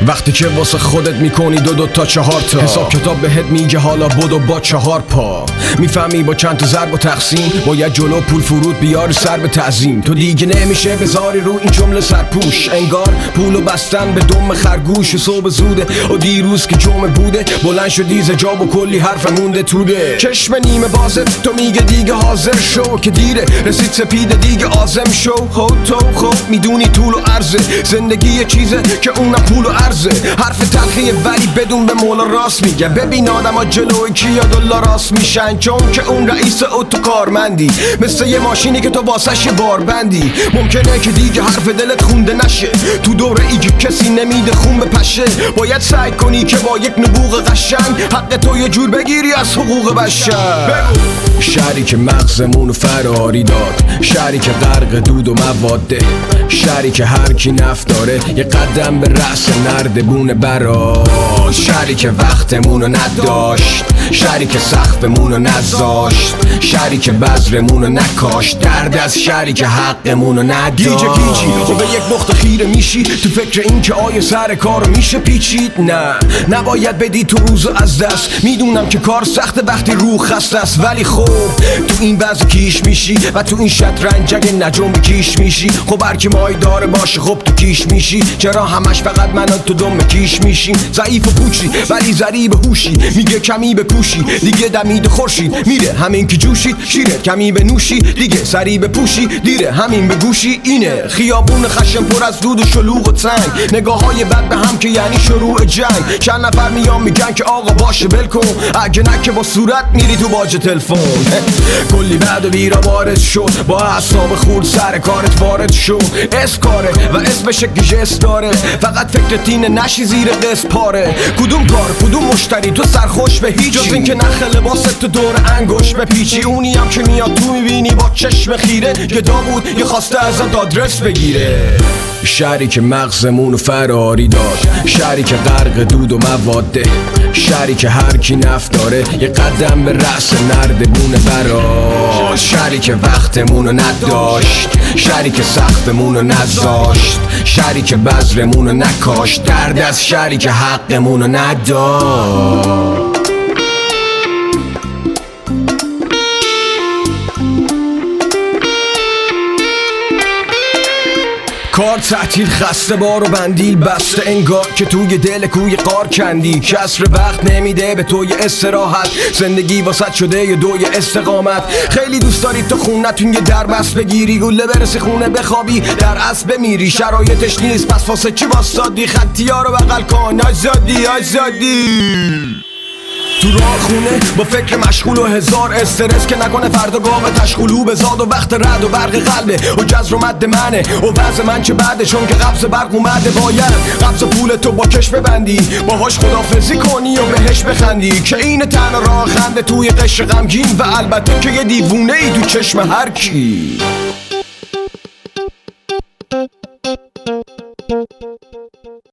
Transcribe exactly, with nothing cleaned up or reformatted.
وقتی که واسه خودت میکنی دو دو تا چهار تا حساب کتاب بهت میگه حالا بدو با چهار پا. میفهمی با چند تا ضرب و تقسیم باید جلو پول فرود بیاری سر به تعظیم. تو دیگه نمیشه بذاری رو این جمله سرپوش، انگار پولو بستن به دم خرگوش. صبح زوده و دیروز که جمعه بوده بلند شدی ز جا و کلی حرف مونده توده. چشم نیمه بازه تو میگه دیگه حاضر شو که دیره رسید سپیده دیگه آزم شو. خود تو خب میدونی طول و عرضه زندگی یه چیزه که اونم پول و عرضه. حرف تلخیه ولی بدون به مولا راست میگه. ببین آدم ها جلوی کیا دلا راست میشن چون که اون رئیس اتو کارمندی، مثل یه ماشینی که تو واسش بار بندی. ممکنه که دیگه حرف دلت خونده نشه تو دوره ای که کسی نمیده خون بپشه. باید سعی کنی که با یک نبوغ قشنگ حق تو یه جور بگیری از حقوق بشر. شهری که مغزمونو فراری داد، شهری که غرق دود و مواده، شهری که هر کی نفت داره یه قدم به رأس نردبونه براش. شهری که وقتمونو نداشت، شهری که سقفمونو نذاشت، شهری که بذرمونو نکاشت. درد از شهری که حقمونو نداشت. گیجه گیجی و به یک نقطه خیره میشی تو فکر این که آیا سر کارو میشه پیچید. نه نباید بدی تو روزو از دست. میدونم که کار سخته وقتی روح خسته است، ولی خب تو این وضع کیش میشی و تو این شطرنج اگه نجوم کیش میشی. خب هر کی مای داره باشه خب تو کیش میشی. چرا همش فقط من و تو دم کیش میشیم؟ ضعیف و پوچی ولی ضریب هوشی، میگه کمی بکوشی دیگه دمید خورشید میره. همین که جوشید شیره کمی به نوشی دیگه سری بپوشی دیره. همین به گوشی اینه خیابون خشم پر از دود و شلوغ و تنگ. نگاه های بد به هم که یعنی شروع جنگ. چند نفر میان میگن که آقا باشه ول کن، اگه نه که با صورت میری تو باج تلفن. کلی بعد و بیرا وارد شد با اعصاب خورد سر کارت وارد شو. اسکاره و اسمش گیجس داره، فقط فکر تینه نشی زیر قسط پاره. کدوم کار کدوم مشتری تو سرخوش به هیچ جز این که نخ لباست تو دور انگوش بپیچی. اونی هم که میاد تو میبینی با چشم خیره گدا بود یه خواسته ازت آدرس بگیره. شهری که مغزمونو فراری داد، شهری که غرق دود و مواده، شهری که هر کی نفت داره یه قدم به رأس نردبونه براش. شهری که وقتمونو نداشت، شهری که سقفمونو نذاشت، شهری که بذرمونو نکاشت. درد از شهری که حقمونو نداشت. کار تعطیل خسته بار و بندیل بسته، انگار که توی دل کوی قار کندی. کسر وقت نمیده به توی استراحت، زندگی واسط شده یه دوی استقامت. خیلی دوست داری تو خونتون یه دربست بگیری، گله برسی خونه بخوابی در اصل بمیری. شرایطش نیست پس واسه چی واسادی؟ خطی ها رو بغل کن آزادی آزادی. تو راه خونه با فکر مشغول و هزار استرس که نکنه فردا گام تشغولو بزاد. و وقت رد و برق قلبه و جزر و مد منه و وضع من چه بعده چون که قبض برق اومده. باید قبض پول تو با کش ببندی، باهاش خدافزی کنی و بهش بخندی که این تنها راه خنده توی قشر غمگین. و البته که یه دیوونه ای تو چشم هر کی.